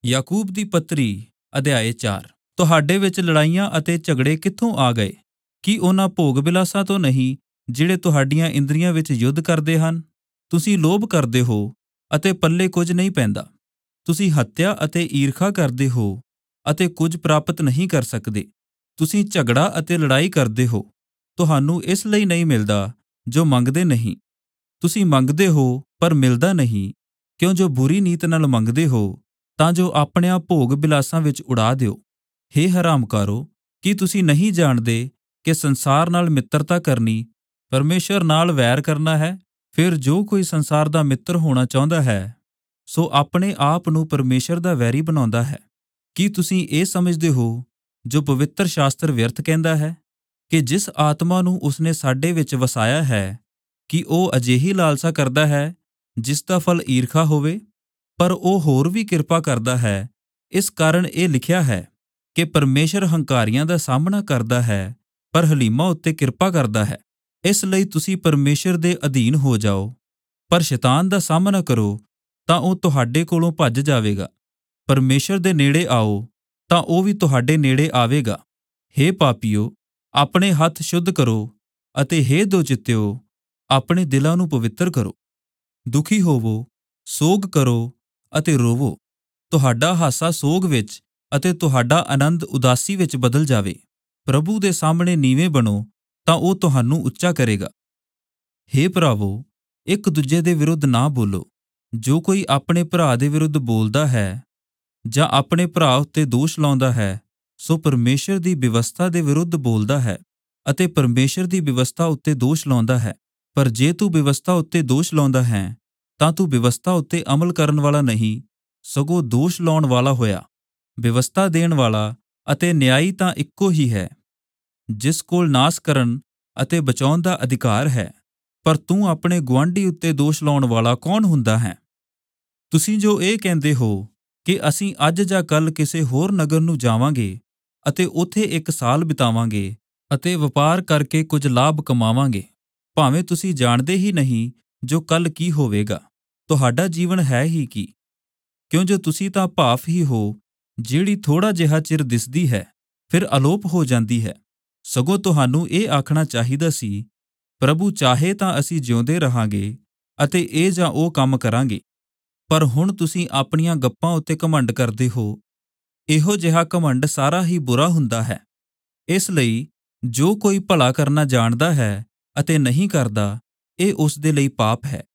ਯਾਕੂਬ ਦੀ ਪੱਤਰੀ ਅਧਿਆਇ 4। ਤੁਹਾਡੇ ਵਿੱਚ ਲੜਾਈਆਂ ਅਤੇ ਝਗੜੇ ਕਿੱਥੋਂ ਆ ਗਏ? ਕੀ ਉਹਨਾਂ ਭੋਗ ਵਿਲਾਸਾਂ ਤੋਂ ਨਹੀਂ ਜਿਹੜੇ ਤੁਹਾਡੀਆਂ ਇੰਦਰੀਆਂ ਵਿੱਚ ਯੁੱਧ ਕਰਦੇ ਹਨ? ਤੁਸੀਂ ਲੋਭ ਕਰਦੇ ਹੋ ਅਤੇ ਪੱਲੇ ਕੁਝ ਨਹੀਂ ਪੈਂਦਾ। ਤੁਸੀਂ ਹੱਤਿਆ ਅਤੇ ਈਰਖਾ ਕਰਦੇ ਹੋ ਅਤੇ ਕੁਝ ਪ੍ਰਾਪਤ ਨਹੀਂ ਕਰ ਸਕਦੇ। ਤੁਸੀਂ ਝਗੜਾ ਅਤੇ ਲੜਾਈ ਕਰਦੇ ਹੋ, ਤੁਹਾਨੂੰ ਇਸ ਲਈ ਨਹੀਂ ਮਿਲਦਾ ਜੋ ਮੰਗਦੇ ਨਹੀਂ। ਤੁਸੀਂ ਮੰਗਦੇ ਹੋ ਪਰ ਮਿਲਦਾ ਨਹੀਂ, ਕਿਉਂ ਜੋ ਬੁਰੀ ਨੀਤ ਨਾਲ ਮੰਗਦੇ ਹੋ ਤਾਂ ਜੋ ਆਪਣਿਆਂ ਭੋਗ ਵਿਲਾਸਾਂ ਵਿੱਚ ਉਡਾ ਦਿਓ। ਹੇ ਹਰਾਮਕਾਰੋ, ਕੀ ਤੁਸੀਂ ਨਹੀਂ ਜਾਣਦੇ ਕਿ ਸੰਸਾਰ ਨਾਲ ਮਿੱਤਰਤਾ ਕਰਨੀ ਪਰਮੇਸ਼ਰ ਨਾਲ ਵੈਰ ਕਰਨਾ ਹੈ? ਫਿਰ ਜੋ ਕੋਈ ਸੰਸਾਰ ਦਾ ਮਿੱਤਰ ਹੋਣਾ ਚਾਹੁੰਦਾ ਹੈ, ਸੋ ਆਪਣੇ ਆਪ ਨੂੰ ਪਰਮੇਸ਼ਰ ਦਾ ਵੈਰੀ ਬਣਾਉਂਦਾ ਹੈ। ਕੀ ਤੁਸੀਂ ਇਹ ਸਮਝਦੇ ਹੋ ਜੋ ਪਵਿੱਤਰ ਸ਼ਾਸਤਰ ਵਿਅਰਥ ਕਹਿੰਦਾ ਹੈ ਕਿ ਜਿਸ ਆਤਮਾ ਨੂੰ ਉਸਨੇ ਸਾਡੇ ਵਿੱਚ ਵਸਾਇਆ ਹੈ, ਕਿ ਉਹ ਅਜਿਹੀ ਲਾਲਸਾ ਕਰਦਾ ਹੈ ਜਿਸ ਦਾ ਫਲ ਈਰਖਾ ਹੋਵੇ? ਪਰ ਉਹ ਹੋਰ ਵੀ ਕਿਰਪਾ ਕਰਦਾ ਹੈ। ਇਸ ਕਾਰਨ ਇਹ ਲਿਖਿਆ ਹੈ ਕਿ ਪਰਮੇਸ਼ਰ ਹੰਕਾਰੀਆਂ ਦਾ ਸਾਹਮਣਾ ਕਰਦਾ ਹੈ ਪਰ ਹਲੀਮਾਂ ਉੱਤੇ ਕਿਰਪਾ ਕਰਦਾ ਹੈ। ਇਸ ਲਈ ਤੁਸੀਂ ਪਰਮੇਸ਼ਰ ਦੇ ਅਧੀਨ ਹੋ ਜਾਓ, ਪਰ ਸ਼ੈਤਾਨ ਦਾ ਸਾਹਮਣਾ ਕਰੋ ਤਾਂ ਉਹ ਤੁਹਾਡੇ ਕੋਲੋਂ ਭੱਜ ਜਾਵੇਗਾ। ਪਰਮੇਸ਼ਰ ਦੇ ਨੇੜੇ ਆਓ ਤਾਂ ਉਹ ਵੀ ਤੁਹਾਡੇ ਨੇੜੇ ਆਵੇਗਾ। ਹੇ ਪਾਪੀਓ, ਆਪਣੇ ਹੱਥ ਸ਼ੁੱਧ ਕਰੋ ਅਤੇ ਹੇ ਦੋਚਿੱਤਿਓ, ਆਪਣੇ ਦਿਲਾਂ ਨੂੰ ਪਵਿੱਤਰ ਕਰੋ। ਦੁਖੀ ਹੋਵੋ, ਸੋਗ ਕਰੋ ਅਤੇ ਰੋਵੋ। ਤੁਹਾਡਾ ਹਾਸਾ ਸੋਗ ਵਿੱਚ ਅਤੇ ਤੁਹਾਡਾ ਆਨੰਦ ਉਦਾਸੀ ਵਿੱਚ ਬਦਲ ਜਾਵੇ। ਪ੍ਰਭੂ ਦੇ ਸਾਹਮਣੇ ਨੀਵੇਂ ਬਣੋ ਤਾਂ ਉਹ ਤੁਹਾਨੂੰ ਉੱਚਾ ਕਰੇਗਾ। ਹੇ ਭਰਾਵੋ, ਇੱਕ ਦੂਜੇ ਦੇ ਵਿਰੁੱਧ ਨਾ ਬੋਲੋ। ਜੋ ਕੋਈ ਆਪਣੇ ਭਰਾ ਦੇ ਵਿਰੁੱਧ ਬੋਲਦਾ ਹੈ ਜਾਂ ਆਪਣੇ ਭਰਾ ਉੱਤੇ ਦੋਸ਼ ਲਾਉਂਦਾ ਹੈ, ਸੋ ਪਰਮੇਸ਼ਰ ਦੀ ਵਿਵਸਥਾ ਦੇ ਵਿਰੁੱਧ ਬੋਲਦਾ ਹੈ ਅਤੇ ਪਰਮੇਸ਼ਰ ਦੀ ਵਿਵਸਥਾ ਉੱਤੇ ਦੋਸ਼ ਲਾਉਂਦਾ ਹੈ। ਪਰ ਜੇ ਤੂੰ ਵਿਵਸਥਾ ਉੱਤੇ ਦੋਸ਼ ਲਾਉਂਦਾ ਹੈ ਤਾਂ ਤੂੰ ਵਿਵਸਥਾ ਉੱਤੇ ਅਮਲ ਕਰਨ ਵਾਲਾ ਨਹੀਂ, ਸਗੋਂ ਦੋਸ਼ ਲਾਉਣ ਵਾਲਾ ਹੋਇਆ। ਵਿਵਸਥਾ ਦੇਣ ਵਾਲਾ ਅਤੇ ਨਿਆਈ ਤਾਂ ਇੱਕੋ ਹੀ ਹੈ, ਜਿਸ ਕੋਲ ਨਾਸ਼ ਕਰਨ ਅਤੇ ਬਚਾਉਣ ਦਾ ਅਧਿਕਾਰ ਹੈ। ਪਰ ਤੂੰ ਆਪਣੇ ਗੁਆਂਢੀ ਉੱਤੇ ਦੋਸ਼ ਲਾਉਣ ਵਾਲਾ ਕੌਣ ਹੁੰਦਾ ਹੈ? ਤੁਸੀਂ ਜੋ ਇਹ ਕਹਿੰਦੇ ਹੋ ਕਿ ਅਸੀਂ ਅੱਜ ਜਾਂ ਕੱਲ੍ਹ ਕਿਸੇ ਹੋਰ ਨਗਰ ਨੂੰ ਜਾਵਾਂਗੇ ਅਤੇ ਉੱਥੇ 1 ਸਾਲ ਬਿਤਾਵਾਂਗੇ ਅਤੇ ਵਪਾਰ ਕਰਕੇ ਕੁਝ ਲਾਭ ਕਮਾਵਾਂਗੇ, ਭਾਵੇਂ ਤੁਸੀਂ ਜਾਣਦੇ ਹੀ ਨਹੀਂ ਜੋ ਕੱਲ੍ਹ ਕੀ ਹੋਵੇਗਾ। ਤੁਹਾਡਾ ਜੀਵਨ ਹੈ ਹੀ ਕੀ? ਕਿਉਂ ਜੋ ਤੁਸੀਂ ਤਾਂ ਭਾਫ ਹੀ ਹੋ, ਜਿਹੜੀ ਥੋੜ੍ਹਾ ਜਿਹਾ ਚਿਰ ਦਿਸਦੀ ਹੈ ਫਿਰ ਅਲੋਪ ਹੋ ਜਾਂਦੀ ਹੈ। ਸਗੋਂ ਤੁਹਾਨੂੰ ਇਹ ਆਖਣਾ ਚਾਹੀਦਾ ਸੀ, ਪ੍ਰਭੂ ਚਾਹੇ ਤਾਂ ਅਸੀਂ ਜਿਉਂਦੇ ਰਹਾਂਗੇ ਅਤੇ ਇਹ ਜਾਂ ਉਹ ਕੰਮ ਕਰਾਂਗੇ। ਪਰ ਹੁਣ ਤੁਸੀਂ ਆਪਣੀਆਂ ਗੱਪਾਂ ਉੱਤੇ ਘਮੰਡ ਕਰਦੇ ਹੋ। ਇਹੋ ਜਿਹਾ ਘਮੰਡ ਸਾਰਾ ਹੀ ਬੁਰਾ ਹੁੰਦਾ ਹੈ। ਇਸ ਲਈ ਜੋ ਕੋਈ ਭਲਾ ਕਰਨਾ ਜਾਣਦਾ ਹੈ ਅਤੇ ਨਹੀਂ ਕਰਦਾ, ਇਹ ਉਸ ਦੇ ਲਈ ਪਾਪ ਹੈ।